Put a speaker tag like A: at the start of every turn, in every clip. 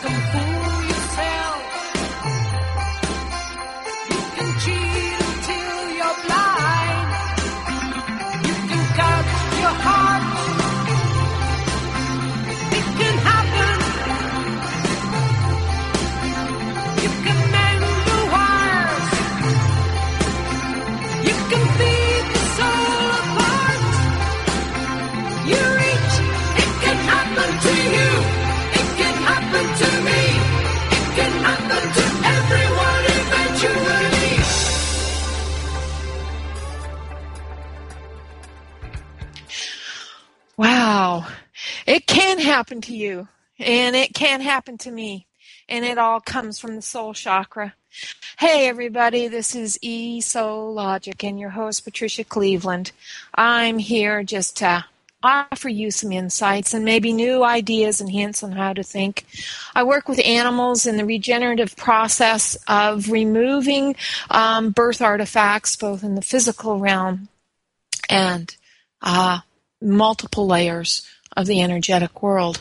A: can fool yourself. You can cheat until you're blind. You can cut your heart. It can happen. You can mend the wires. You can feed the soul apart. You reach, it can happen to you. It can happen to me. It can happen to everyone eventually.
B: Wow. It can happen to you, and it can happen to me, and it all comes from the soul chakra. Hey, everybody, this is E-Soul Logic and your host, Patricia Cleveland. I'm here just to offer you some insights and maybe new ideas and hints on how to think. I work with animals in the regenerative process of removing birth artifacts, both in the physical realm and multiple layers of the energetic world.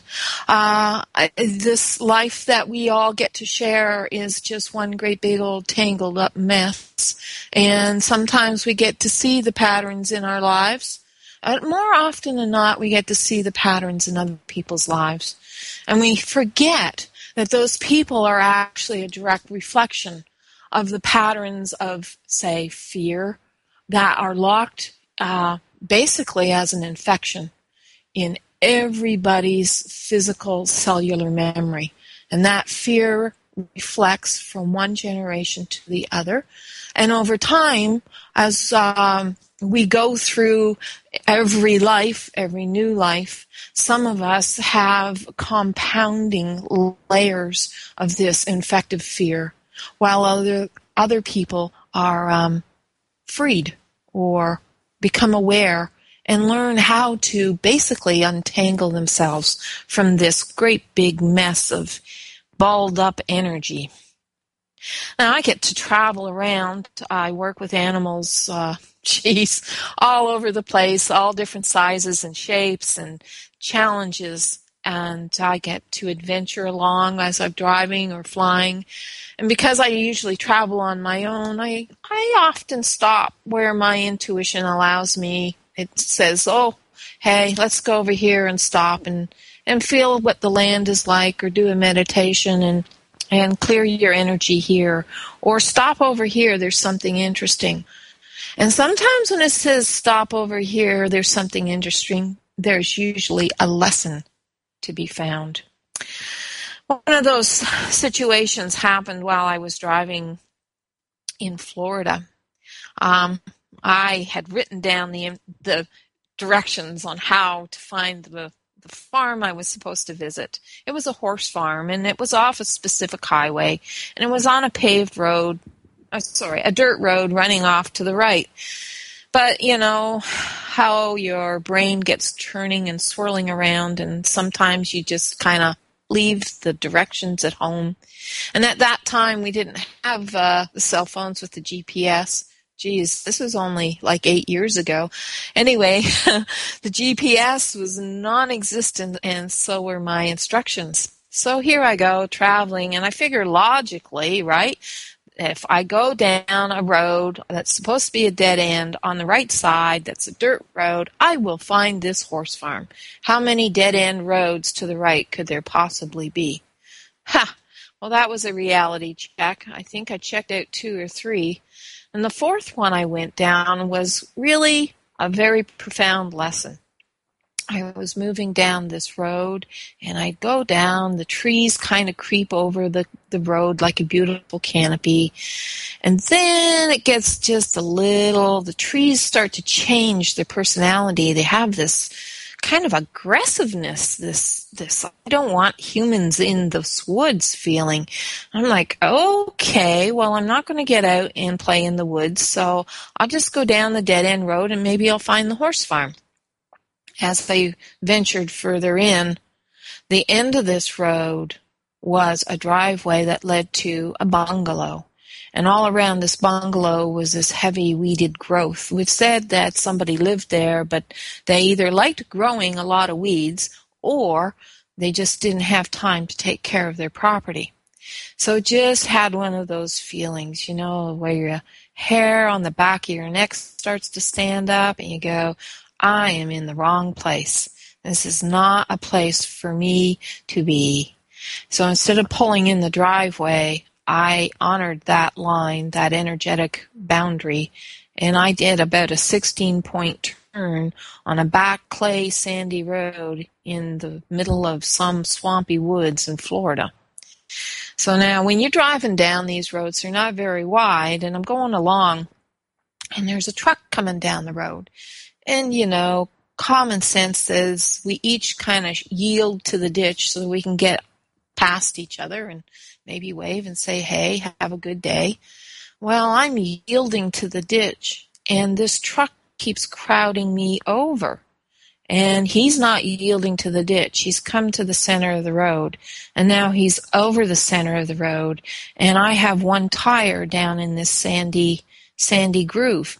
B: This life that we all get to share is just one great big old tangled up mess. And sometimes we get to see the patterns in our lives. More often than not, we get to see the patterns in other people's lives. And we forget that those people are actually a direct reflection of the patterns of, say, fear that are locked basically as an infection in everybody's physical cellular memory. And that fear reflects from one generation to the other. And over time, as we go through every life, every new life, some of us have compounding layers of this infective fear, while other people are freed or become aware and learn how to basically untangle themselves from this great big mess of balled up energy. Now, I get to travel around. I work with animals, all over the place, all different sizes and shapes and challenges. And I get to adventure along as I'm driving or flying. And because I usually travel on my own, I often stop where my intuition allows me. It says, oh, hey, let's go over here and stop and feel what the land is like, or do a meditation and clear your energy here, or stop over here, there's something interesting. And sometimes when it says stop over here, there's something interesting, there's usually a lesson to be found. One of those situations happened while I was driving in Florida. I had written down the directions on how to find the farm I was supposed to visit. It was a horse farm, and it was off a specific highway, and it was on a paved road, a dirt road running off to the right. But you know how your brain gets turning and swirling around, and sometimes you just kind of leave the directions at home. And at that time, we didn't have the cell phones with the GPS. Geez, this was only like 8 years ago. Anyway, the GPS was non-existent, and so were my instructions. So here I go, traveling, and I figure logically, right, if I go down a road that's supposed to be a dead end on the right side, that's a dirt road, I will find this horse farm. How many dead end roads to the right could there possibly be? Well, that was a reality check. I think I checked out 2 or 3. And the fourth one I went down was really a very profound lesson. I was moving down this road, and I'd go down, the trees kind of creep over the road like a beautiful canopy. And then it gets just the trees start to change their personality. They have this kind of aggressiveness, this I don't want humans in this woods feeling. I'm like, okay, well, I'm not going to get out and play in the woods, so I'll just go down the dead end road and maybe I'll find the horse farm. As I ventured further in, the end of this road was a driveway that led to a bungalow. And all around this bungalow was this heavy weeded growth. We've said that somebody lived there, but they either liked growing a lot of weeds or They just didn't have time to take care of their property. So just had one of those feelings, where your hair on the back of your neck starts to stand up and you go, I am in the wrong place. This is not a place for me to be. So instead of pulling in the driveway, I honored that line, that energetic boundary, and I did about a 16-point turn on a back clay sandy road in the middle of some swampy woods in Florida. So now when you're driving down these roads, they're not very wide, and I'm going along, and there's a truck coming down the road. And, common sense says we each kind of yield to the ditch so we can get past each other and maybe wave and say, hey, have a good day. Well, I'm yielding to the ditch, and this truck keeps crowding me over. And he's not yielding to the ditch. He's come to the center of the road, and now he's over the center of the road, and I have one tire down in this sandy groove.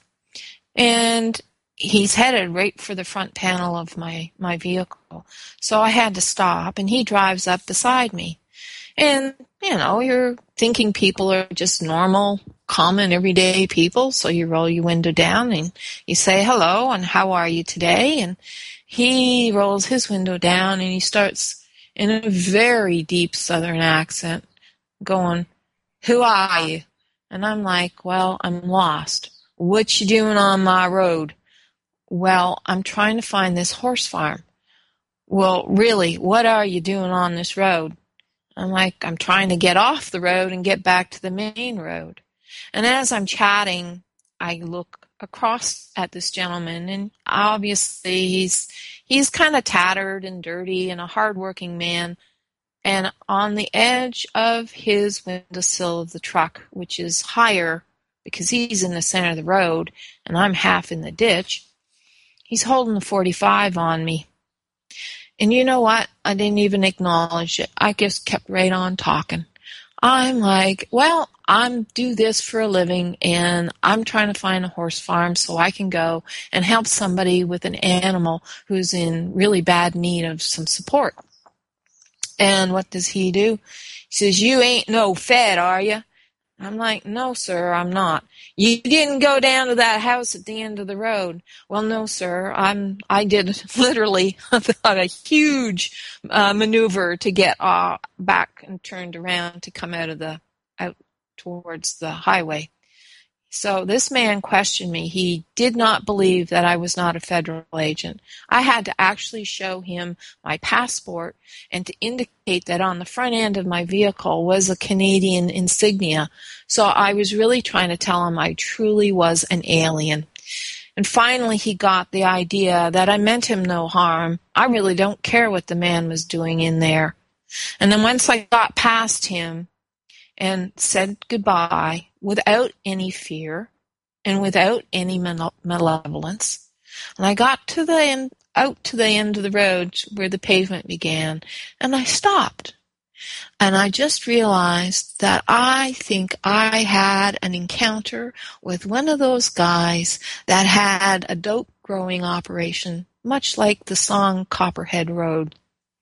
B: And he's headed right for the front panel of my vehicle. So I had to stop, and he drives up beside me. And, you're thinking people are just normal, common, everyday people, so you roll your window down and you say hello and how are you today? And he rolls his window down and he starts in a very deep Southern accent going, who are you? And I'm like, well, I'm lost. What you doing on my road? Well, I'm trying to find this horse farm. Well, really, what are you doing on this road? I'm like, I'm trying to get off the road and get back to the main road. And as I'm chatting, I look across at this gentleman, and obviously he's kind of tattered and dirty and a hardworking man. And on the edge of his windowsill of the truck, which is higher because he's in the center of the road and I'm half in the ditch, he's holding the 45 on me. And you know what? I didn't even acknowledge it. I just kept right on talking. I'm like, well, I'm do this for a living, and I'm trying to find a horse farm so I can go and help somebody with an animal who's in really bad need of some support. And what does he do? He says, you ain't no fed, are you? I'm like, no, sir, I'm not. You didn't go down to that house at the end of the road. Well, no, sir, I did literally a huge maneuver to get back and turned around to come out towards the highway. So this man questioned me. He did not believe that I was not a federal agent. I had to actually show him my passport and to indicate that on the front end of my vehicle was a Canadian insignia. So I was really trying to tell him I truly was an alien. And finally he got the idea that I meant him no harm. I really don't care what the man was doing in there. And then once I got past him and said goodbye without any fear and without any malevolence, and I got to the end, out to the end of the road where the pavement began, and I stopped. And I just realized that I think I had an encounter with one of those guys that had a dope growing operation, much like the song Copperhead Road.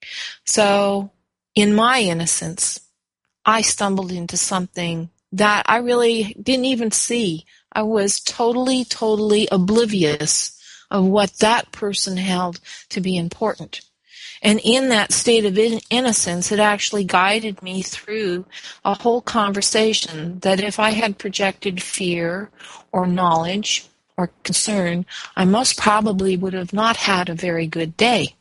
B: So, in my innocence, I stumbled into something that I really didn't even see. I was totally, totally oblivious of what that person held to be important. And in that state of innocence, it actually guided me through a whole conversation that if I had projected fear or knowledge or concern, I most probably would have not had a very good day.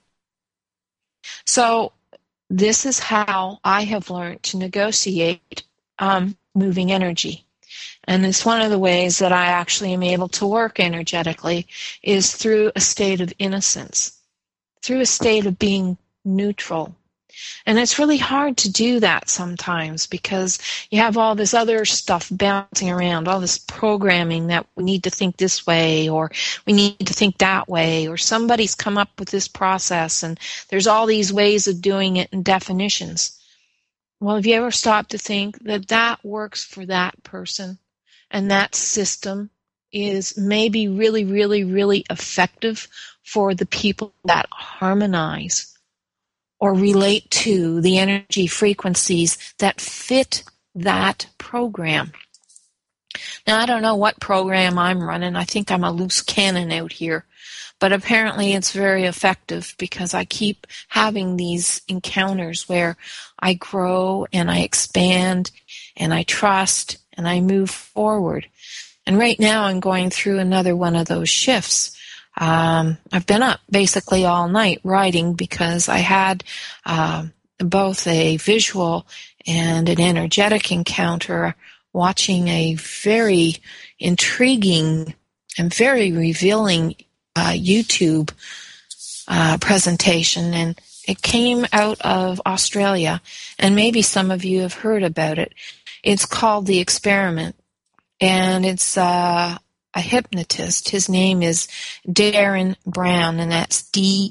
B: So this is how I have learned to negotiate moving energy. And it's one of the ways that I actually am able to work energetically is through a state of innocence, through a state of being neutral. And it's really hard to do that sometimes because you have all this other stuff bouncing around, all this programming that we need to think this way or we need to think that way, or somebody's come up with this process and there's all these ways of doing it and definitions. Well, have you ever stopped to think that that works for that person and that system is maybe really, really, really effective for the people that harmonize or relate to the energy frequencies that fit that program. Now, I don't know what program I'm running. I think I'm a loose cannon out here. But apparently it's very effective because I keep having these encounters where I grow and I expand and I trust and I move forward. And right now I'm going through another one of those shifts. I've been up basically all night writing because I had both a visual and an energetic encounter watching a very intriguing and very revealing YouTube presentation, and it came out of Australia, and maybe some of you have heard about it. It's called The Experiment, and it's a hypnotist. His name is Darren Brown, and that's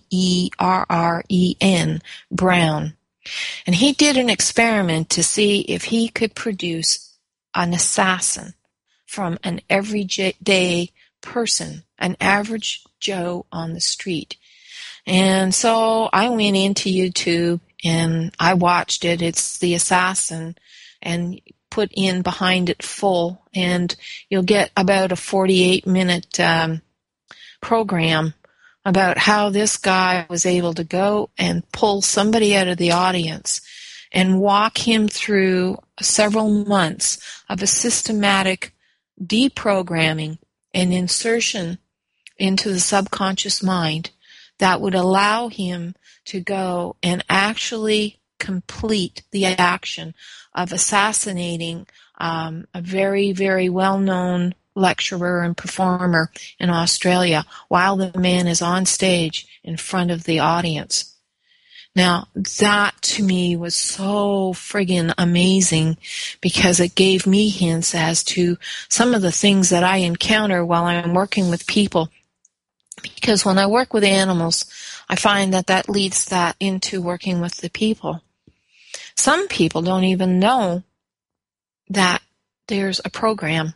B: Derren Brown. And he did an experiment to see if he could produce an assassin from an everyday person, an average Joe on the street. And so I went into YouTube and I watched it. It's The Assassin, and put in behind it full, and you'll get about a 48-minute program about how this guy was able to go and pull somebody out of the audience and walk him through several months of a systematic deprogramming and insertion into the subconscious mind that would allow him to go and actually complete the action of assassinating a very, very well-known lecturer and performer in Australia while the man is on stage in front of the audience. Now, that to me was so friggin' amazing because it gave me hints as to some of the things that I encounter while I'm working with people. Because when I work with animals, I find that leads that into working with the people. Some people don't even know that there's a program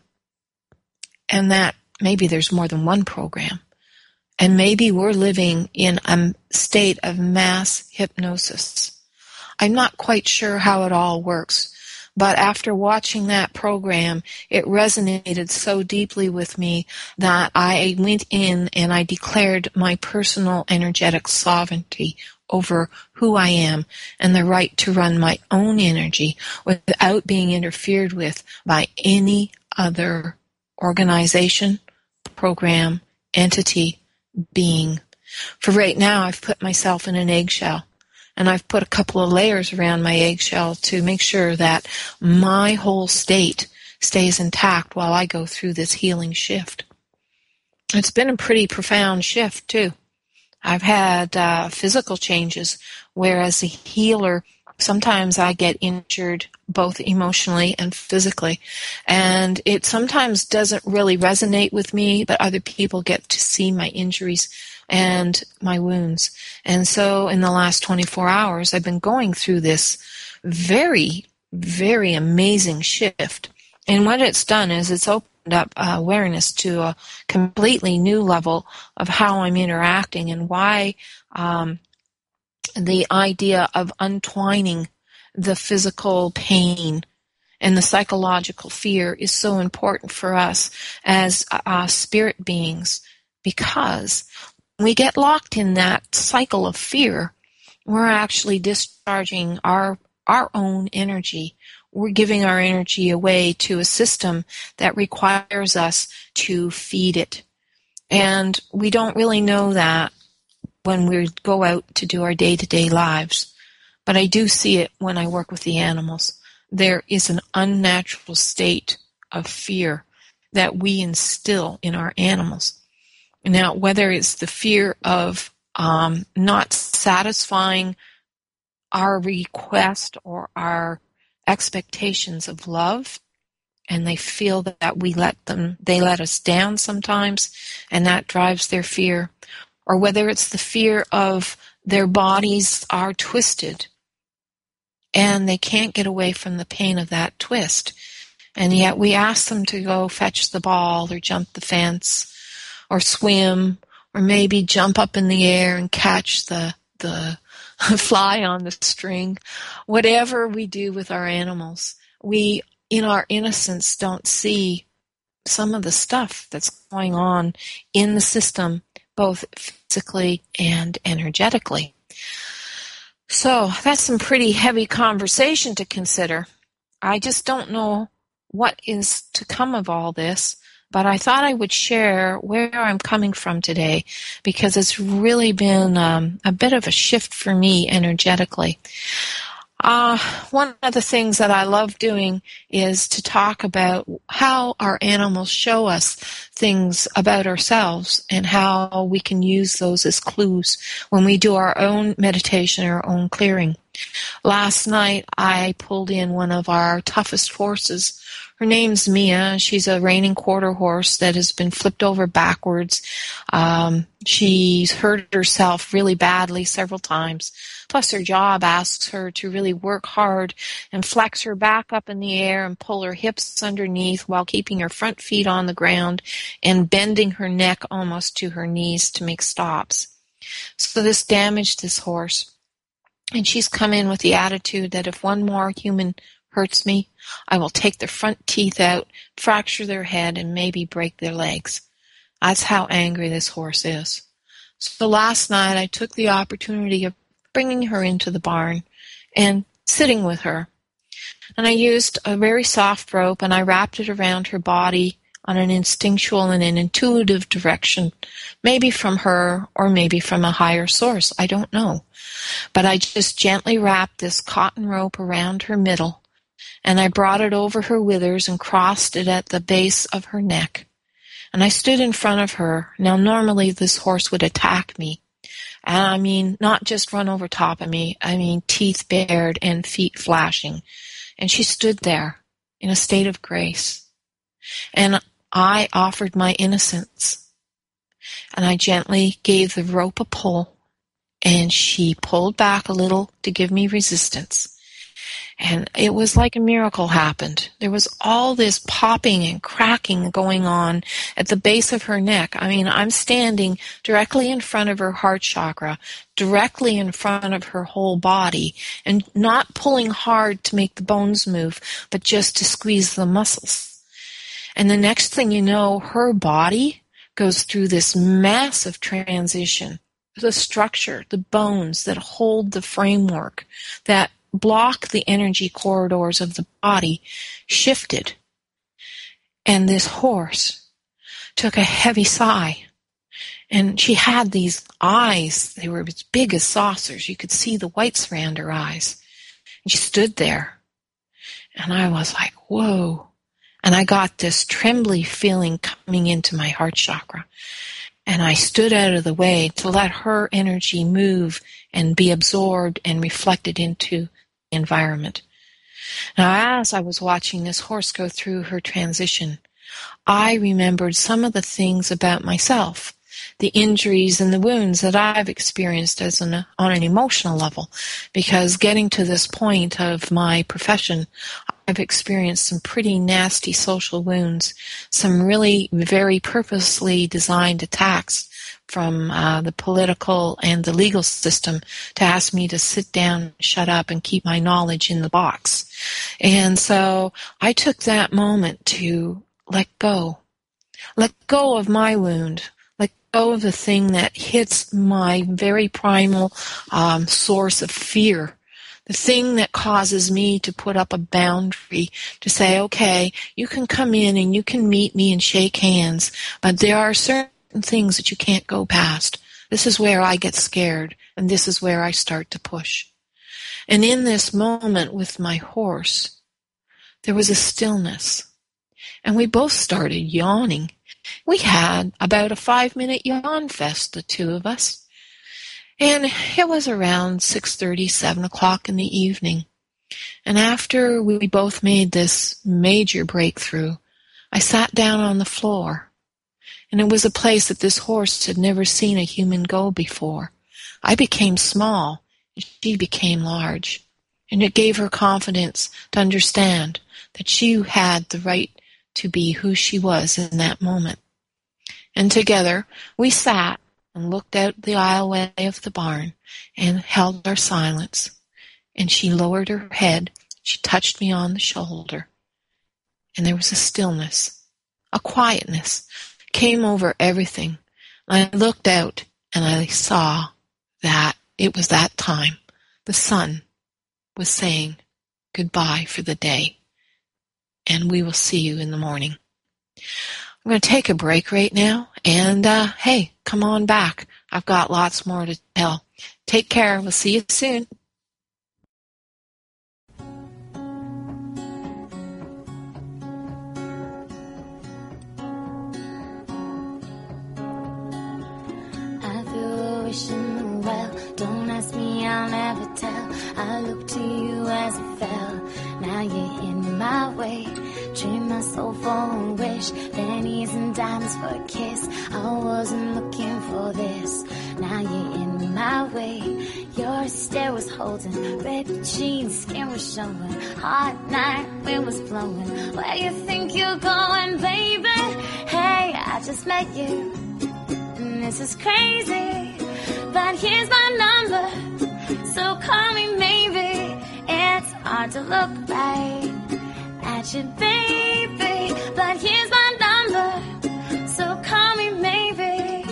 B: and that maybe there's more than one program. And maybe we're living in a state of mass hypnosis. I'm not quite sure how it all works, but after watching that program, it resonated so deeply with me that I went in and I declared my personal energetic sovereignty over who I am and the right to run my own energy without being interfered with by any other organization, program, entity, being. For right now, I've put myself in an eggshell, and I've put a couple of layers around my eggshell to make sure that my whole state stays intact while I go through this healing shift. It's been a pretty profound shift, too. I've had physical changes, whereas a healer, sometimes I get injured both emotionally and physically, and it sometimes doesn't really resonate with me, but other people get to see my injuries and my wounds. And so in the last 24 hours, I've been going through this very, very amazing shift. And what it's done is it's opened up awareness to a completely new level of how I'm interacting and why the idea of untwining the physical pain and the psychological fear is so important for us as spirit beings, because when we get locked in that cycle of fear, we're actually discharging our own energy. We're giving our energy away to a system that requires us to feed it. And we don't really know that when we go out to do our day-to-day lives. But I do see it when I work with the animals. There is an unnatural state of fear that we instill in our animals. Now, whether it's the fear of not satisfying our request or our expectations of love, and they feel that they let us down sometimes, and that drives their fear, or whether it's the fear of their bodies are twisted and they can't get away from the pain of that twist. And yet we ask them to go fetch the ball or jump the fence or swim or maybe jump up in the air and catch the fly on the string. Whatever we do with our animals, we, in our innocence, don't see some of the stuff that's going on in the system, both physically and energetically. So that's some pretty heavy conversation to consider. I just don't know what is to come of all this, but I thought I would share where I'm coming from today, because it's really been a bit of a shift for me energetically. One of the things that I love doing is to talk about how our animals show us things about ourselves and how we can use those as clues when we do our own meditation, our own clearing. Last night, I pulled in one of our toughest horses. Her name's Mia. She's a reining quarter horse that has been flipped over backwards. She's hurt herself really badly several times. Plus, her job asks her to really work hard and flex her back up in the air and pull her hips underneath while keeping her front feet on the ground and bending her neck almost to her knees to make stops. So this damaged this horse. And she's come in with the attitude that if one more human hurts me, I will take their front teeth out, fracture their head, and maybe break their legs. That's how angry this horse is. So last night I took the opportunity of bringing her into the barn and sitting with her. And I used a very soft rope and I wrapped it around her body on an instinctual and an intuitive direction, maybe from her or maybe from a higher source. I don't know. But I just gently wrapped this cotton rope around her middle, and I brought it over her withers and crossed it at the base of her neck. And I stood in front of her. Now, normally this horse would attack me. And I mean, not just run over top of me. I mean, teeth bared and feet flashing. And she stood there in a state of grace. And I offered my innocence. And I gently gave the rope a pull. And she pulled back a little to give me resistance. And it was like a miracle happened. There was all this popping and cracking going on at the base of her neck. I mean, I'm standing directly in front of her heart chakra, directly in front of her whole body, and not pulling hard to make the bones move, but just to squeeze the muscles. And the next thing you know, her body goes through this massive transition. The structure, the bones that hold the framework, that block the energy corridors of the body, shifted. And this horse took a heavy sigh. And she had these eyes. They were as big as saucers. You could see the whites around her eyes. And she stood there. And I was like, whoa. And I got this trembly feeling coming into my heart chakra. And I stood out of the way to let her energy move and be absorbed and reflected into the environment. Now, as I was watching this horse go through her transition, I remembered some of the things about myself, the injuries and the wounds that I've experienced on an emotional level, because getting to this point of my profession, I've experienced some pretty nasty social wounds, some really very purposely designed attacks from the political and the legal system to ask me to sit down, shut up, and keep my knowledge in the box. And so I took that moment to let go of my wound, let go of the thing that hits my very primal source of fear. The thing that causes me to put up a boundary to say, okay, you can come in and you can meet me and shake hands, but there are certain things that you can't go past. This is where I get scared, and this is where I start to push. And in this moment with my horse, there was a stillness, and we both started yawning. We had about a 5-minute yawn fest, the two of us. And it was around 6:30, 7 o'clock in the evening. And after we both made this major breakthrough, I sat down on the floor. And it was a place that this horse had never seen a human go before. I became small, and she became large. And it gave her confidence to understand that she had the right to be who she was in that moment. And together, we sat and looked out the aisleway of the barn and held our silence. And she lowered her head. She touched me on the shoulder. And there was a stillness, a quietness came over everything. I looked out and I saw that it was that time. The sun was saying goodbye for the day. And we will see you in the morning. I'm going to take a break right now. And, hey, come on back. I've got lots more to tell. Take care. We'll see you soon.
C: In the well, don't ask me, I'll never tell. I look to you as it fell. Now you're in my way. Trade my soul for a wish, pennies and diamonds for a kiss. I wasn't looking for this. Now you're in my way. Your stare was holding, ripped jeans, skin was showing. Hot night, wind was blowing. Where you think you're going, baby? Hey, I just met you, and this is crazy. But here's my number, so call me maybe. It's hard to look right at you, baby. But here's my number, so call me maybe.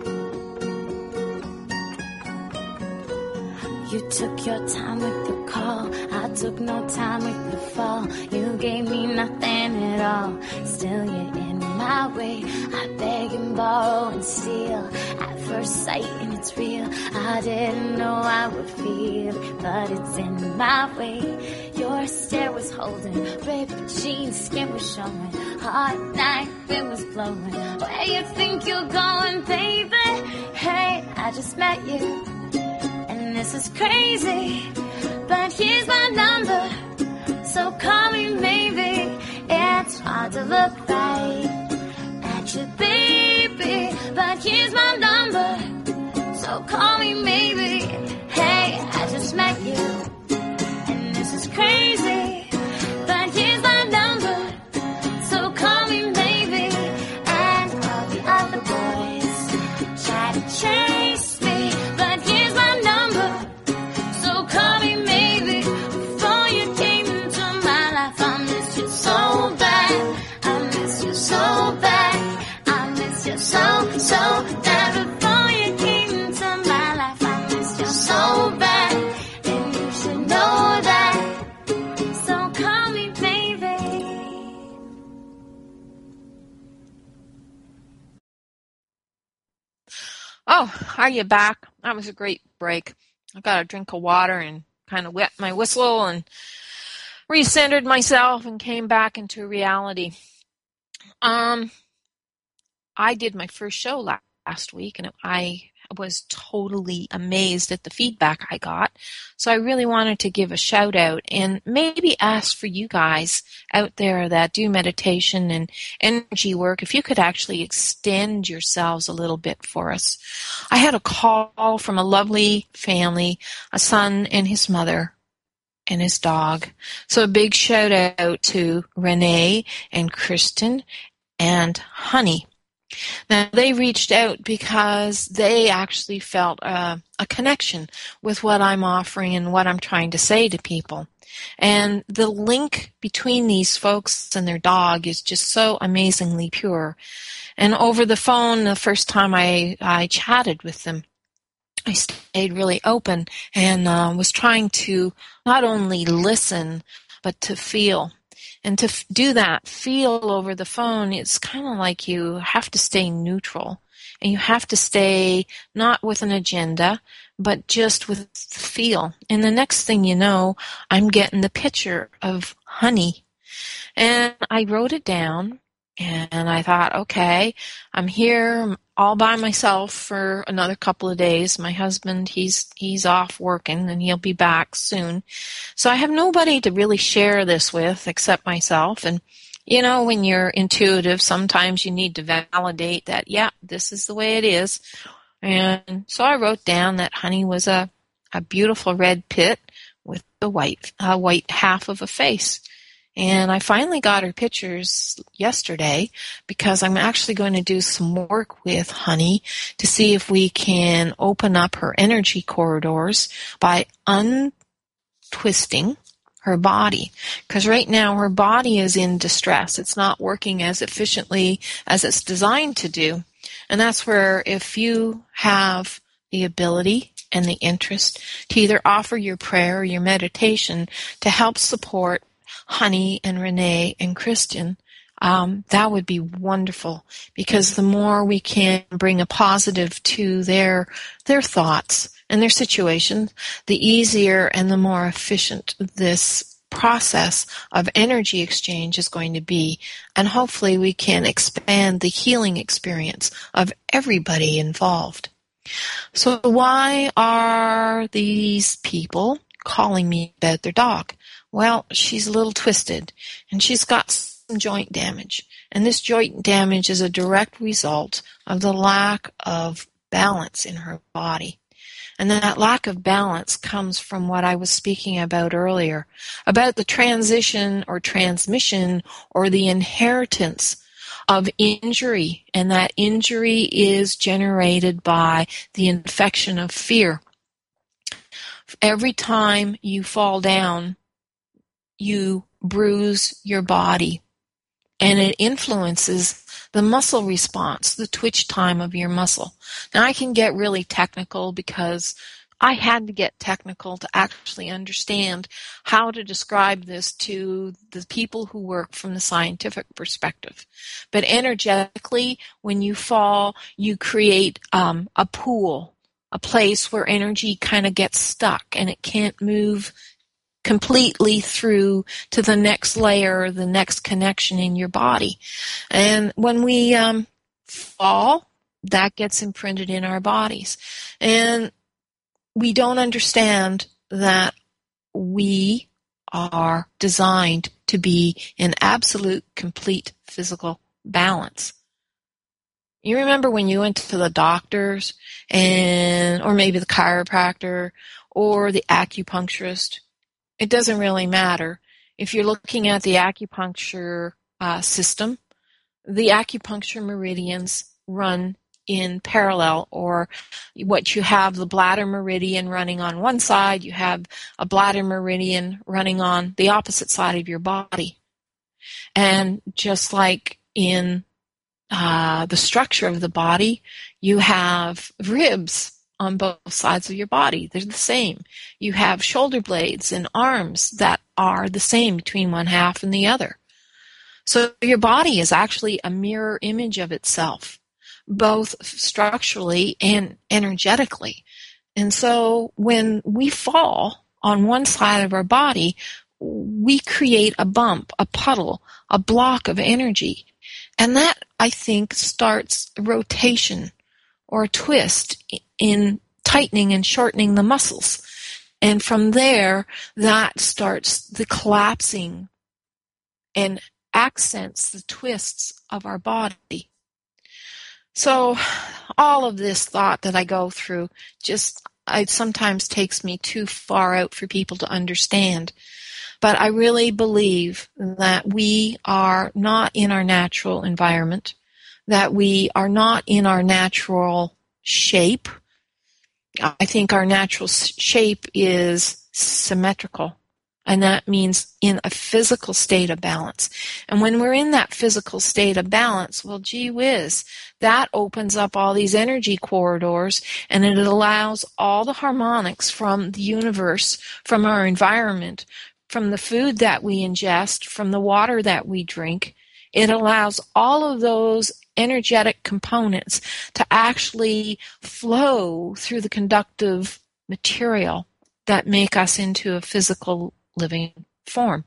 C: You took your time with the call, I took no time with the fall. You gave me nothing at all, still you're in my way. I beg and borrow and steal at first sight, and it's real. I didn't know I would feel it, but it's in my way. Your stare was holding, ripped jeans, skin was showing. Hot night, wind was blowing. Where you think you're going, baby? Hey, I just met you, and this is crazy. But here's my number, so call me maybe. It's hard to look right at you, baby. But here's my number, so call me maybe. Hey, I just met you, and this is crazy. But here's my number, so call me maybe. And all the other boys try to chase me, but here's my number, so call me maybe. Before you came into my life, I missed you so bad. I miss you so bad. I miss you so bad. Before you came into my life, I missed you so bad. And you should know that. So call me baby.
B: Oh, are you back? That was a great break. I got a drink of water and kind of wet my whistle and recentered myself and came back into reality. I did my first show last week, and I was totally amazed at the feedback I got. So I really wanted to give a shout out and maybe ask for you guys out there that do meditation and energy work, if you could actually extend yourselves a little bit for us. I had a call from a lovely family, a son and his mother and his dog. So a big shout out to Renee and Kristen and Honey. Now, they reached out because they actually felt a connection with what I'm offering and what I'm trying to say to people. And the link between these folks and their dog is just so amazingly pure. And over the phone, the first time I chatted with them, I stayed really open and was trying to not only listen, but to feel. And to do that, feel over the phone, it's kind of like you have to stay neutral. And you have to stay not with an agenda, but just with feel. And the next thing you know, I'm getting the picture of Honey. And I wrote it down. And I thought, okay, I'm here all by myself for another couple of days. My husband, he's off working and he'll be back soon. So I have nobody to really share this with except myself. And, you know, when you're intuitive, sometimes you need to validate that, yeah, this is the way it is. And so I wrote down that Honey was a beautiful red pit with the white half of a face. And I finally got her pictures yesterday because I'm actually going to do some work with Honey to see if we can open up her energy corridors by untwisting her body. Because right now her body is in distress. It's not working as efficiently as it's designed to do. And that's where if you have the ability and the interest to either offer your prayer or your meditation to help support Honey and Renee and Christian, that would be wonderful, because the more we can bring a positive to their thoughts and their situation, the easier and the more efficient this process of energy exchange is going to be. And hopefully we can expand the healing experience of everybody involved. So why are these people calling me about their dog? Well, she's a little twisted, and she's got some joint damage. And this joint damage is a direct result of the lack of balance in her body. And that lack of balance comes from what I was speaking about earlier, about the transition or transmission or the inheritance of injury. And that injury is generated by the infection of fear. Every time you fall down, you bruise your body, and it influences the muscle response, the twitch time of your muscle. Now, I can get really technical because I had to get technical to actually understand how to describe this to the people who work from the scientific perspective. But energetically, when you fall, you create a pool, a place where energy kind of gets stuck and it can't move completely through to the next layer, the next connection in your body. And when we fall, that gets imprinted in our bodies. And we don't understand that we are designed to be in absolute, complete physical balance. You remember when you went to the doctors or maybe the chiropractor or the acupuncturist? It doesn't really matter. If you're looking at the acupuncture system, the acupuncture meridians run in parallel, or what you have, the bladder meridian running on one side, you have a bladder meridian running on the opposite side of your body. And just like in the structure of the body, you have ribs on both sides of your body. They're the same. You have shoulder blades and arms that are the same between one half and the other. So your body is actually a mirror image of itself, both structurally and energetically. And so when we fall on one side of our body, we create a bump, a puddle, a block of energy. And that, I think, starts a rotation or a twist in tightening and shortening the muscles. And from there, that starts the collapsing and accents the twists of our body. So all of this thought that I go through it sometimes takes me too far out for people to understand. But I really believe that we are not in our natural environment, that we are not in our natural shape. I think our natural shape is symmetrical, and that means in a physical state of balance. And when we're in that physical state of balance, well, gee whiz, that opens up all these energy corridors, and it allows all the harmonics from the universe, from our environment, from the food that we ingest, from the water that we drink. It allows all of those energetic components to actually flow through the conductive material that make us into a physical living form.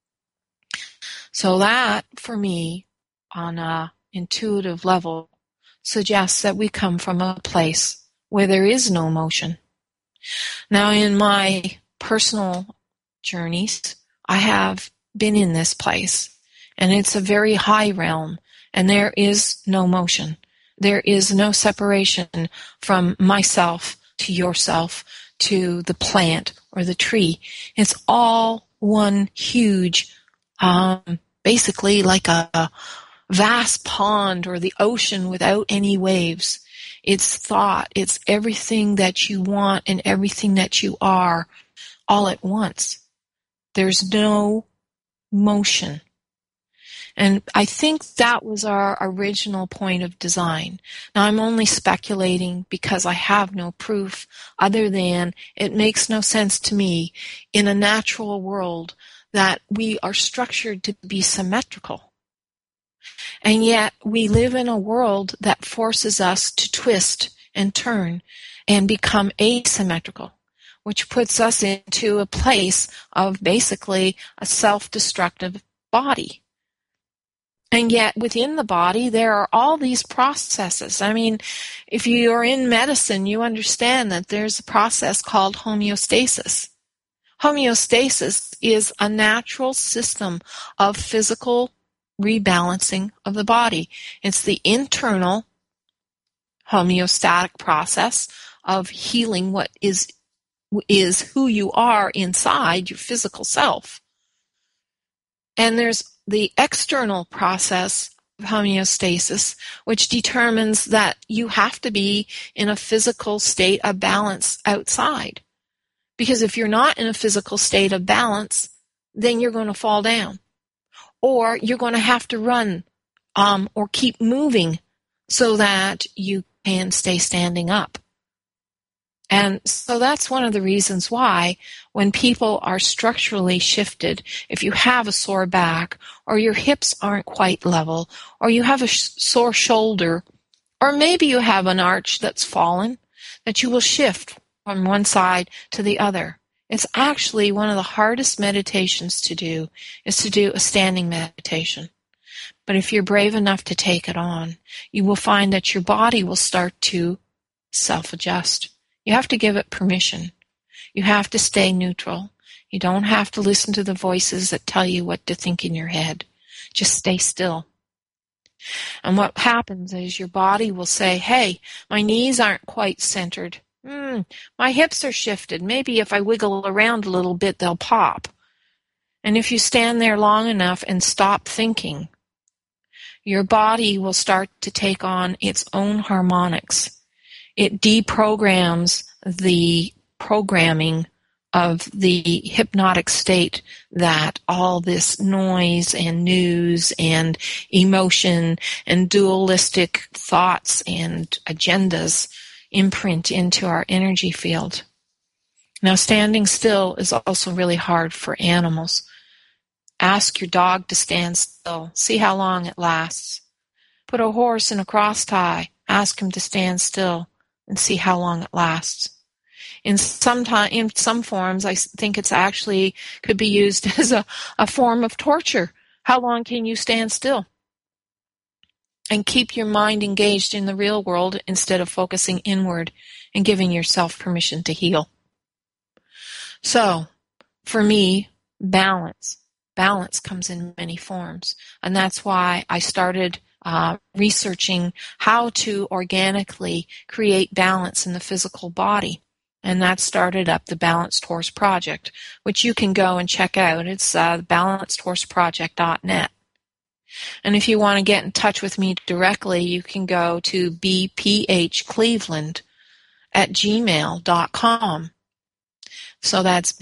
B: So that, for me, on an intuitive level, suggests that we come from a place where there is no motion. Now, in my personal journeys, I have been in this place, and it's a very high realm, and there is no motion. There is no separation from myself to yourself to the plant or the tree. It's all one huge basically like a vast pond or the ocean without any waves. It's thought. It's everything that you want and everything that you are all at once. There's no motion. And I think that was our original point of design. Now, I'm only speculating because I have no proof other than it makes no sense to me in a natural world that we are structured to be symmetrical. And yet we live in a world that forces us to twist and turn and become asymmetrical, which puts us into a place of basically a self-destructive body. And yet within the body, there are all these processes. I mean, if you are in medicine, you understand that there's a process called homeostasis. Homeostasis is a natural system of physical rebalancing of the body. It's the internal homeostatic process of healing what is who you are inside your physical self. And there's the external process of homeostasis, which determines that you have to be in a physical state of balance outside. Because if you're not in a physical state of balance, then you're going to fall down. Or you're going to have to run or keep moving so that you can stay standing up. And so that's one of the reasons why when people are structurally shifted, if you have a sore back or your hips aren't quite level or you have a sore shoulder or maybe you have an arch that's fallen, that you will shift from one side to the other. It's actually one of the hardest meditations to do is to do a standing meditation. But if you're brave enough to take it on, you will find that your body will start to self-adjust. You have to give it permission. You have to stay neutral. You don't have to listen to the voices that tell you what to think in your head. Just stay still. And what happens is your body will say, hey, my knees aren't quite centered. My hips are shifted. Maybe if I wiggle around a little bit, they'll pop. And if you stand there long enough and stop thinking, your body will start to take on its own harmonics. It deprograms the programming of the hypnotic state that all this noise and news and emotion and dualistic thoughts and agendas imprint into our energy field. Now, standing still is also really hard for animals. Ask your dog to stand still. See how long it lasts. Put a horse in a cross tie. Ask him to stand still and see how long it lasts. In some forms, I think it's actually could be used as a form of torture. How long can you stand still? And keep your mind engaged in the real world instead of focusing inward and giving yourself permission to heal. So, for me, balance. Balance comes in many forms. And that's why I started researching how to organically create balance in the physical body. And that started up the Balanced Horse Project, which you can go and check out. It's balancedhorseproject.net. And if you want to get in touch with me directly, you can go to bphcleveland@gmail.com. So that's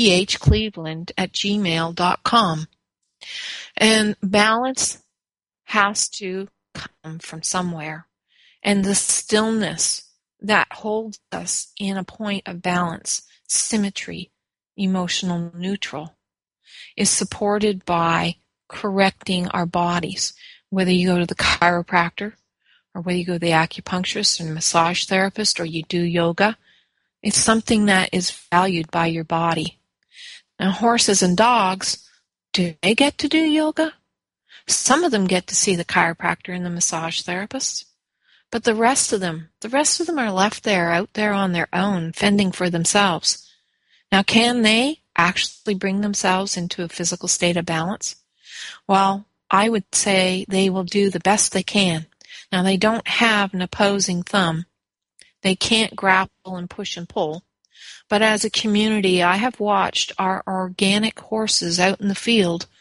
B: bphcleveland@gmail.com. And balance has to come from somewhere. And the stillness that holds us in a point of balance, symmetry, emotional neutral, is supported by correcting our bodies. Whether you go to the chiropractor or whether you go to the acupuncturist or massage therapist or you do yoga, it's something that is valued by your body. Now, horses and dogs, do they get to do yoga? Some of them get to see the chiropractor and the massage therapist. But the rest of them are left there, out there on their own, fending for themselves. Now, can they actually bring themselves into a physical state of balance? Well, I would say they will do the best they can. Now, they don't have an opposing thumb. They can't grapple and push and pull. But as a community, I have watched our organic horses out in the field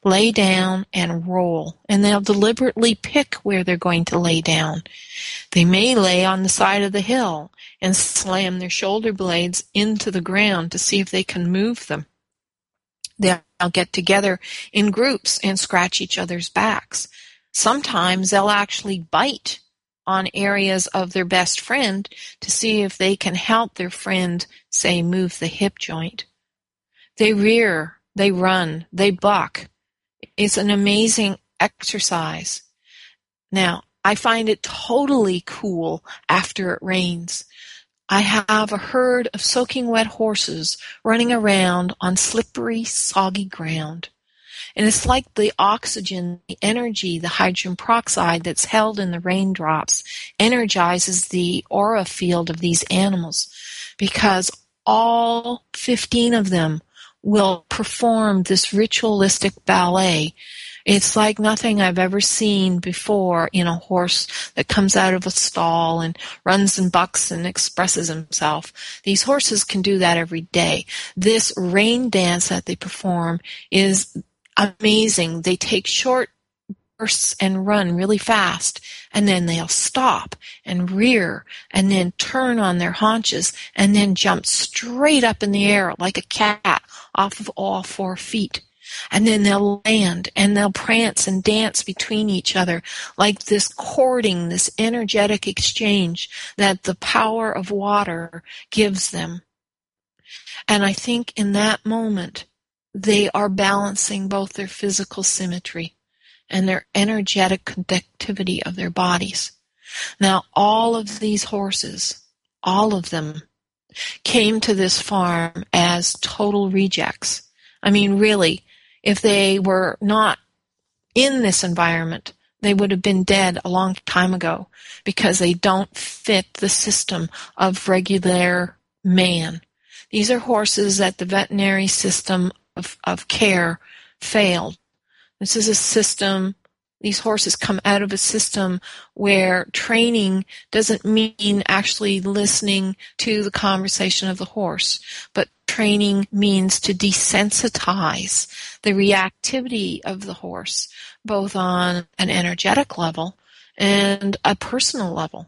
B: lay down and roll. And they'll deliberately pick where they're going to lay down. They may lay on the side of the hill and slam their shoulder blades into the ground to see if they can move them. They'll get together in groups and scratch each other's backs. Sometimes they'll actually bite on areas of their best friend to see if they can help their friend, say, move the hip joint. They rear, they run, they buck. It's an amazing exercise. Now, I find it totally cool after it rains. I have a herd of soaking wet horses running around on slippery, soggy ground. And it's like the oxygen, the energy, the hydrogen peroxide that's held in the raindrops energizes the aura field of these animals, because all 15 of them will perform this ritualistic ballet. It's like nothing I've ever seen before in a horse that comes out of a stall and runs and bucks and expresses himself. These horses can do that every day. This rain dance that they perform is amazing. They take short bursts and run really fast, and then they'll stop and rear and then turn on their haunches and then jump straight up in the air like a cat off of all 4 feet. And then they'll land and they'll prance and dance between each other like this courting, this energetic exchange that the power of water gives them. And I think in that moment, they are balancing both their physical symmetry and their energetic conductivity of their bodies. Now, all of these horses, all of them, came to this farm as total rejects. I mean, really, if they were not in this environment, they would have been dead a long time ago, because they don't fit the system of regular man. These are horses that the veterinary system of care failed. This is a system, these horses come out of a system where training doesn't mean actually listening to the conversation of the horse, but training means to desensitize the reactivity of the horse, both on an energetic level and a personal level.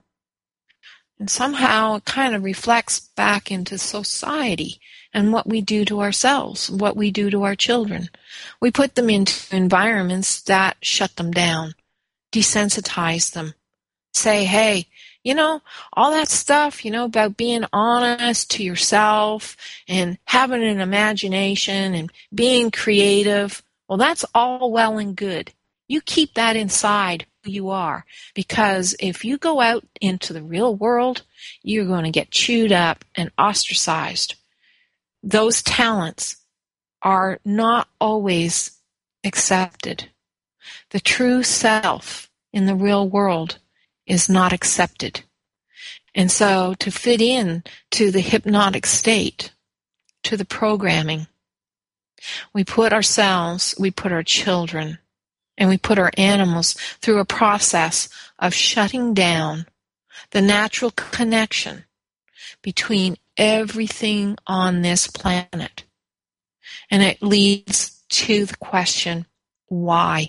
B: And somehow it kind of reflects back into society and what we do to ourselves, what we do to our children. We put them into environments that shut them down, desensitize them, say, hey, all that stuff, about being honest to yourself and having an imagination and being creative, well, that's all well and good. You keep that inside who you are, because if you go out into the real world, you're going to get chewed up and ostracized. Those talents are not always accepted. The true self in the real world is not accepted. And so to fit in to the hypnotic state, to the programming, we put ourselves, we put our children, and we put our animals through a process of shutting down the natural connection between everything on this planet. And it leads to the question, why?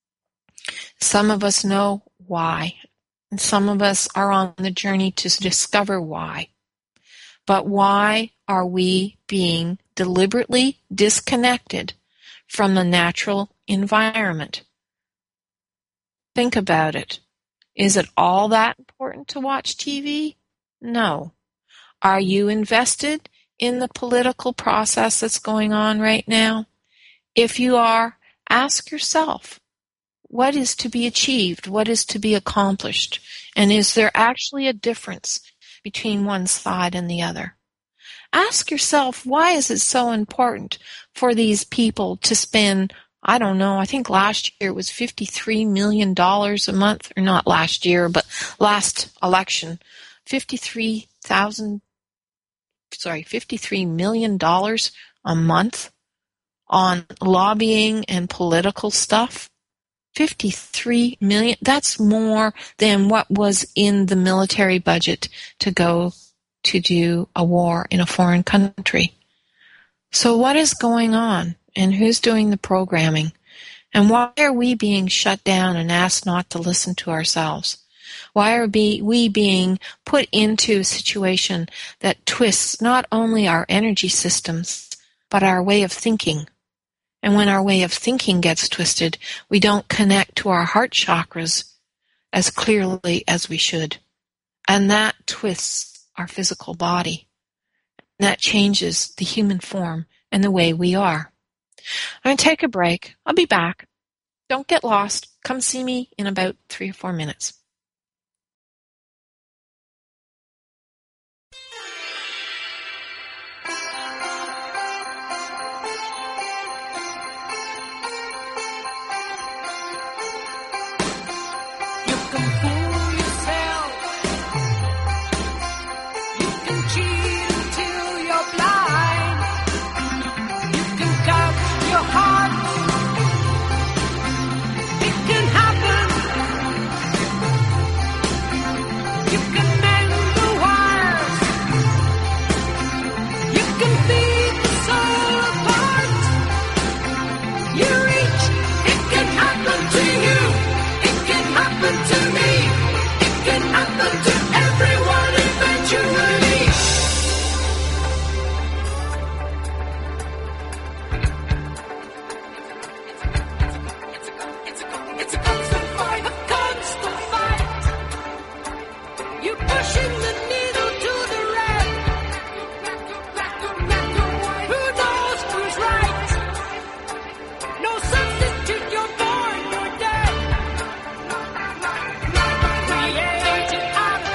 B: Some of us know why, and some of us are on the journey to discover why. But why are we being deliberately disconnected from the natural environment? Think about it. Is it all that important to watch TV? No. Are you invested in the political process that's going on right now? If you are, ask yourself, what is to be achieved? What is to be accomplished? And is there actually a difference between one side and the other? Ask yourself, why is it so important for these people to spend, I don't know, I think last year it was $53 million a month, or not last year, but last election, $53 million a month on lobbying and political stuff. 53 million, that's more than what was in the military budget to go to do a war in a foreign country. So what is going on, and who's doing the programming? And why are we being shut down and asked not to listen to ourselves? Why are we being put into a situation that twists not only our energy systems, but our way of thinking? And when our way of thinking gets twisted, we don't connect to our heart chakras as clearly as we should. And that twists our physical body. And that changes the human form and the way we are. I'm going to take a break. I'll be back. Don't get lost. Come see me in about 3 or 4 minutes.
A: You can fool yourself. You can cheat until you're blind. You can cut your heart. It can happen. You can mend the wires. You can feed the soul apart. You reach, it can happen to you. It can happen to me. It can happen to everyone eventually. It's a constant fight, a constant fight. You're pushing the needle to the red. Who knows who's right? No substitute, you're born, you're dead. Created out of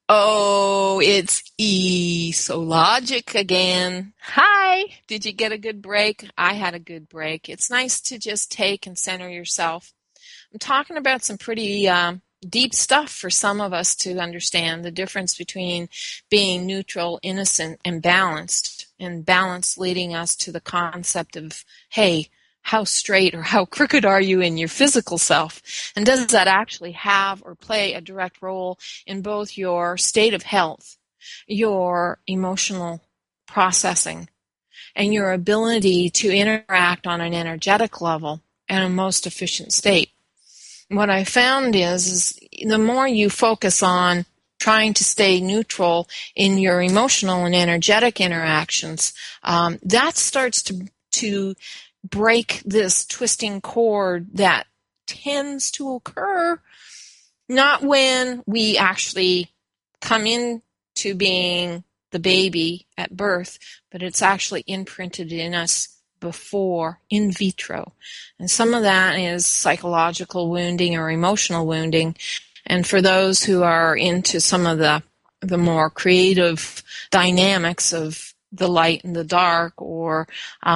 B: Oh, it's ESOLogic again. Hi! Did you get a good break? I had a good break. It's nice to just take and center yourself. I'm talking about some pretty deep stuff for some of us to understand, the difference between being neutral, innocent, and balanced leading us to the concept of, hey, how straight or how crooked are you in your physical self? And does that actually have or play a direct role in both your state of health, your emotional processing, and your ability to interact on an energetic level in a most efficient state? What I found is the more you focus on trying to stay neutral in your emotional and energetic interactions, that starts to break this twisting cord that tends to occur not when we actually come into being the baby at birth, but it's actually imprinted in us before, in vitro. And some of that is psychological wounding or emotional wounding. And for those who are into some of the more creative dynamics of the light and the dark, or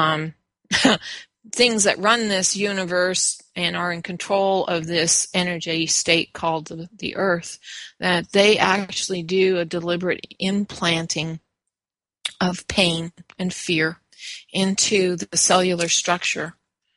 B: things that run this universe and are in control of this energy state called the earth, that they actually do a deliberate implanting of pain and fear into the cellular structure,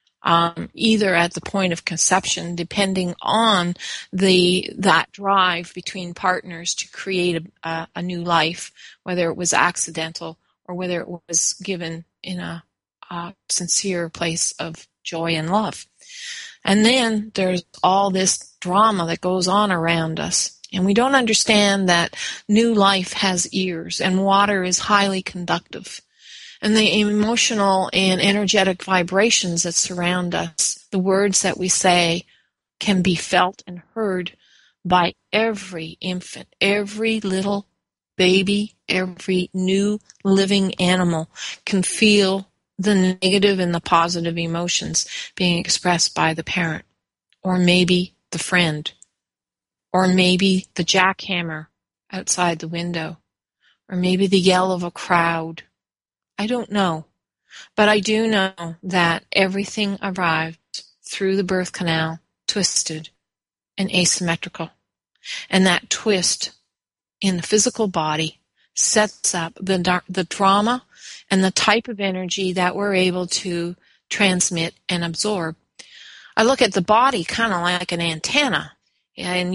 B: either at the point of conception, depending on that drive between partners to create a new life, whether it was accidental or whether it was given in a sincere place of joy and love. And then there's all this drama that goes on around us. And we don't understand that new life has ears and water is highly conductive. And the emotional and energetic vibrations that surround us, the words that we say, can be felt and heard by every infant, every little baby, every new living animal can feel the negative and the positive emotions being expressed by the parent, or maybe the friend, or maybe the jackhammer outside the window, or maybe the yell of a crowd. I don't know, but I do know that everything arrives through the birth canal twisted and asymmetrical, and that twist in the physical body sets up the trauma and the type of energy that we're able to transmit and absorb. I look at the body kind of like an antenna. And,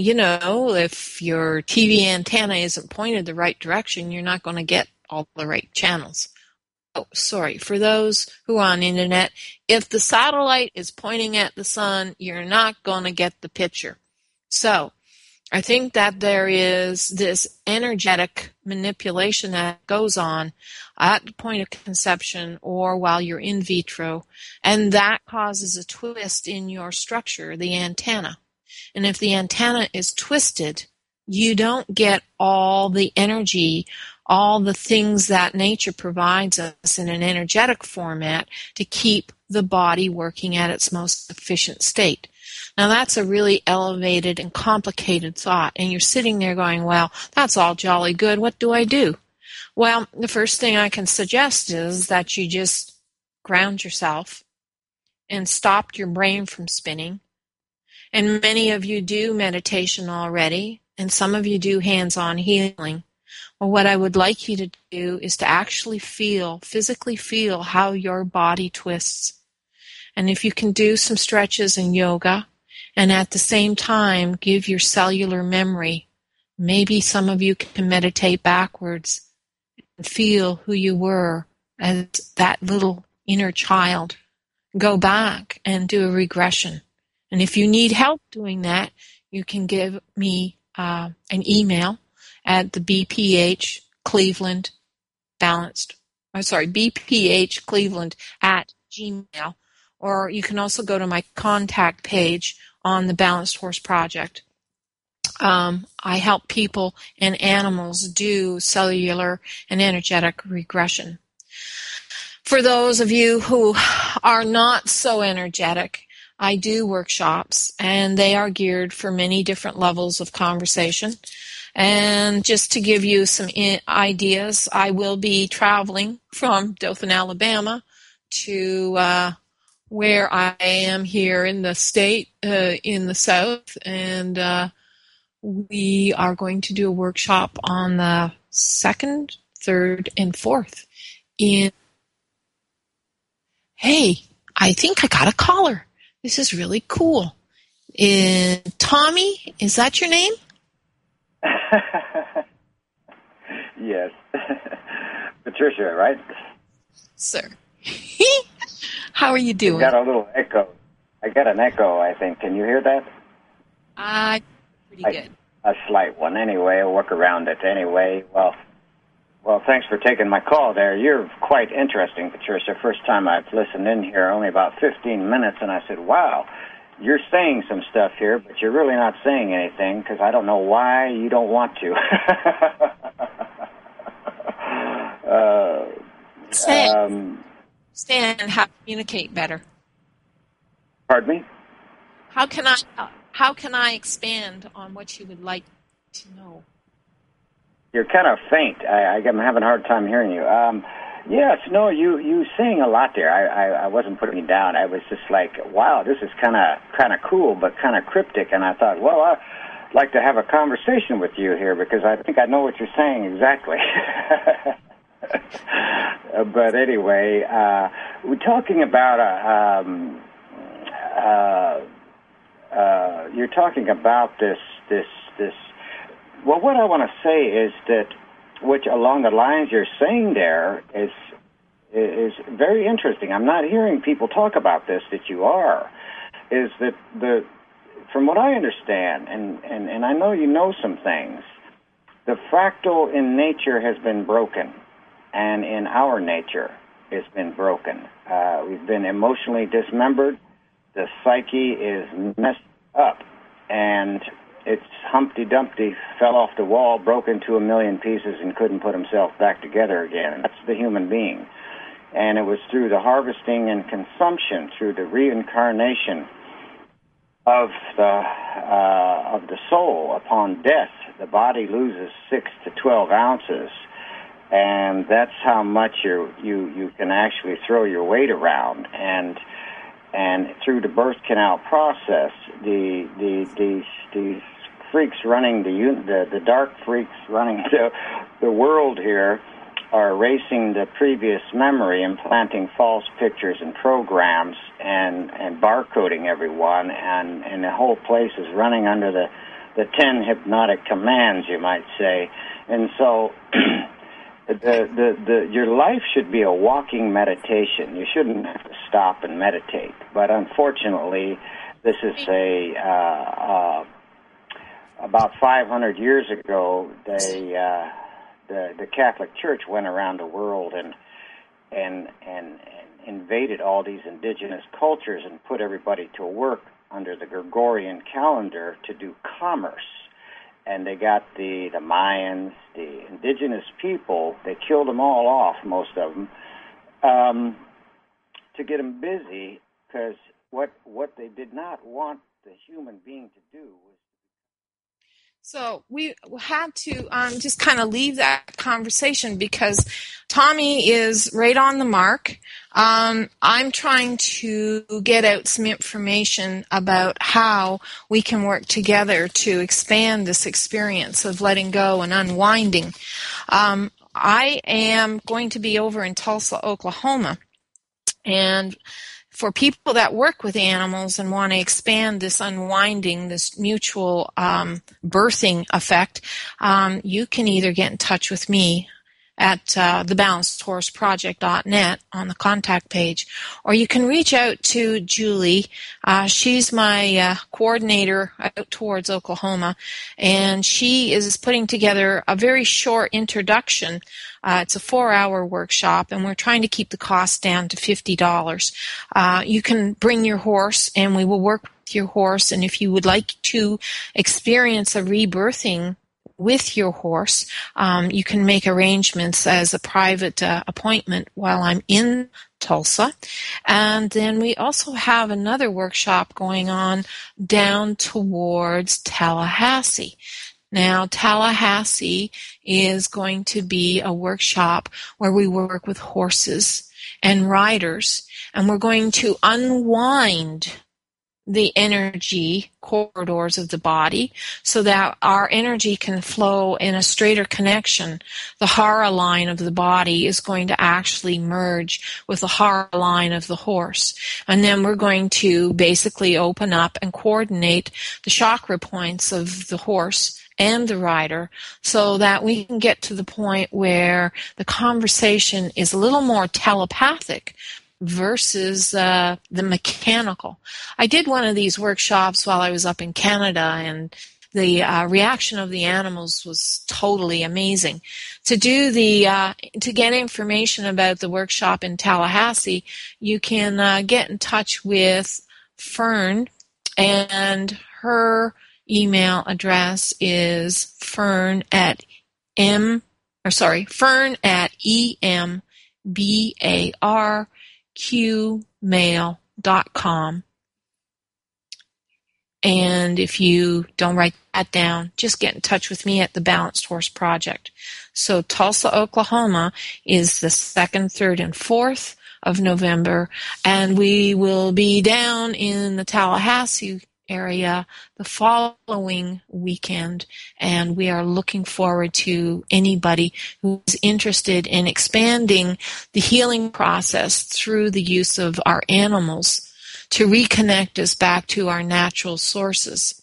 B: if your TV antenna isn't pointed the right direction, you're not going to get all the right channels. Oh, sorry, for those who are on the internet, if the satellite is pointing at the sun, you're not going to get the picture. So I think that there is this energetic manipulation that goes on at the point of conception or while you're in vitro, and that causes a twist in your structure, the antenna. And if the antenna is twisted, you don't get all the energy, all the things that nature provides us in an energetic format to keep the body working at its most efficient state. Now that's a really elevated and complicated thought, and you're sitting there going, well, that's all jolly good. What do I do? Well, the first thing I can suggest is that you just ground yourself and stop your brain from spinning. And many of you do meditation already, and some of you do hands-on healing. Well, what I would like you to do is to actually physically feel how your body twists. And if you can do some stretches and yoga, and at the same time give your cellular memory, maybe some of you can meditate backwards and feel who you were as that little inner child. Go back and do a regression. And if you need help doing that, you can give me an email at the BPH Cleveland BPH Cleveland at Gmail, or you can also go to my contact page on the Balanced Horse Project. I help people and animals do cellular and energetic regression. For those of you who are not so energetic, I do workshops, and they are geared for many different levels of conversation. And just to give you some ideas, I will be traveling from Dothan, Alabama to where I am here in the state, in the South, and we are going to do a workshop on the 2nd, 3rd, and 4th. Hey, I think I got a caller. This is really cool. Tommy, is that your name?
D: Yes. Patricia, right?
B: Sir. How are you doing?
D: I got a little echo. I got an echo, I think. Can you hear that?
B: Pretty good.
D: A slight one. Anyway, I'll work around it. Anyway, well, thanks for taking my call there. You're quite interesting, Patricia. First time I've listened in here, only about 15 minutes, and I said, wow, you're saying some stuff here, but you're really not saying anything because I don't know why you don't want to.
B: Stan, how to communicate better?
D: Pardon me?
B: How can I expand on what you would like to know?
D: You're kind of faint. I'm having a hard time hearing you. Yes, no, you saying a lot there. I wasn't putting you down. I was just like, wow, this is kind of cool, but kind of cryptic. And I thought, well, I'd like to have a conversation with you here because I think I know what you're saying exactly. But anyway, we're talking about you're talking about this. Well, what I want to say is that, which along the lines you're saying there is very interesting. I'm not hearing people talk about this that you are. Is that from what I understand, and I know you know some things, the fractal in nature has been broken, and in our nature it's been broken. We've been emotionally dismembered. The psyche is messed up, and it's Humpty Dumpty fell off the wall, broke into a million pieces, and couldn't put himself back together again. That's the human being. And it was through the harvesting and consumption, through the reincarnation of the soul upon death, the body loses 6 to 12 ounces, and that's how much you can actually throw your weight around. And through the birth canal process, these freaks running the dark freaks running the world here are erasing the previous memory, implanting false pictures and programs, and barcoding everyone, and the whole place is running under the 10 hypnotic commands, you might say. And so your life should be a walking meditation. You shouldn't have to stop and meditate. But unfortunately, this is about 500 years ago, the Catholic Church went around the world and invaded all these indigenous cultures and put everybody to work under the Gregorian calendar to do commerce. And they got the Mayans, the indigenous people, they killed them all off, most of them, to get them busy, because what they did not want the human being to do was.
B: So we had to just kind of leave that conversation because Tommy is right on the mark. I'm trying to get out some information about how we can work together to expand this experience of letting go and unwinding. I am going to be over in Tulsa, Oklahoma, and for people that work with animals and want to expand this unwinding, this mutual birthing effect, you can either get in touch with me at thebalancedhorseproject.net on the contact page, or you can reach out to Julie. She's my coordinator out towards Oklahoma, and she is putting together a very short introduction. It's a 4-hour workshop, and we're trying to keep the cost down to $50. You can bring your horse, and we will work with your horse, and if you would like to experience a rebirthing with your horse, you can make arrangements as a private appointment while I'm in Tulsa. And then we also have another workshop going on down towards Tallahassee. Now, Tallahassee is going to be a workshop where we work with horses and riders, and we're going to unwind the energy corridors of the body so that our energy can flow in a straighter connection. The hara line of the body is going to actually merge with the hara line of the horse. And then we're going to basically open up and coordinate the chakra points of the horse and the rider so that we can get to the point where the conversation is a little more telepathic versus the mechanical. I did one of these workshops while I was up in Canada, and the reaction of the animals was totally amazing. To get information about the workshop in Tallahassee, you can get in touch with Fern, and her email address is fern at embarqmail.com. And if you don't write that down, just get in touch with me at the Balanced Horse Project. So Tulsa, Oklahoma is the 2nd, 3rd, and 4th of November, and we will be down in the Tallahassee area the following weekend, and we are looking forward to anybody who's interested in expanding the healing process through the use of our animals to reconnect us back to our natural sources.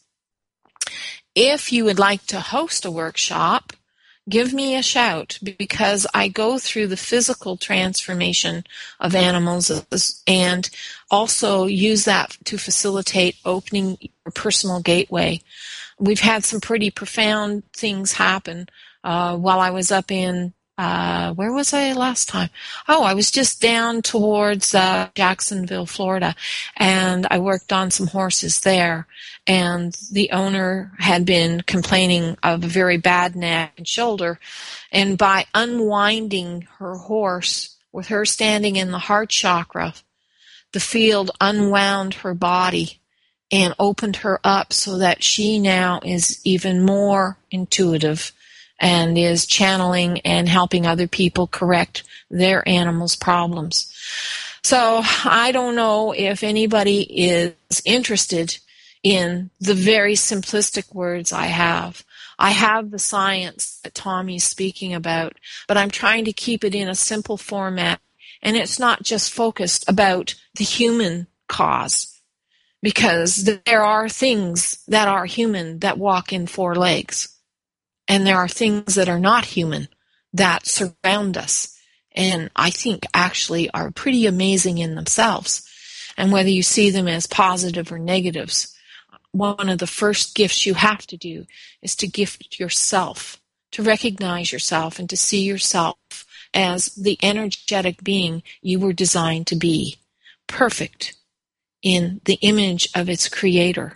B: If you would like to host a workshop, give me a shout, because I go through the physical transformation of animals and also use that to facilitate opening your personal gateway. We've had some pretty profound things happen while I was up in, where was I last time? Oh, I was just down towards Jacksonville, Florida, and I worked on some horses there. And the owner had been complaining of a very bad neck and shoulder. And by unwinding her horse, with her standing in the heart chakra, the field unwound her body and opened her up so that she now is even more intuitive and is channeling and helping other people correct their animals' problems. So I don't know if anybody is interested in the very simplistic words I have. I have the science that Tommy's speaking about, but I'm trying to keep it in a simple format, and it's not just focused about the human cause, because there are things that are human that walk in 4 legs, and there are things that are not human that surround us, and I think actually are pretty amazing in themselves. And whether you see them as positive or negatives, one of the first gifts you have to do is to gift yourself, to recognize yourself and to see yourself as the energetic being you were designed to be, perfect in the image of its creator,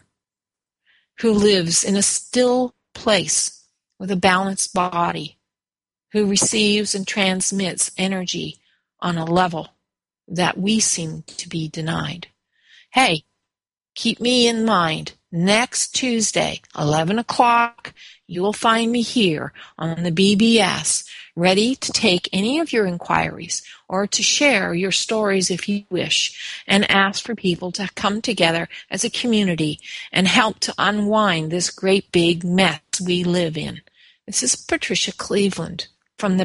B: who lives in a still place with a balanced body, who receives and transmits energy on a level that we seem to be denied. Hey, keep me in mind. Next Tuesday, 11 o'clock, you will find me here on the BBS, ready to take any of your inquiries or to share your stories if you wish, and ask for people to come together as a community and help to unwind this great big mess we live in. This is Patricia Cleveland from the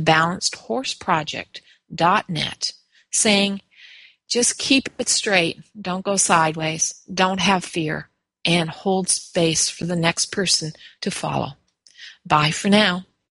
B: BalancedHorseProject.net saying, just keep it straight, don't go sideways, don't have fear, and hold space for the next person to follow. Bye for now.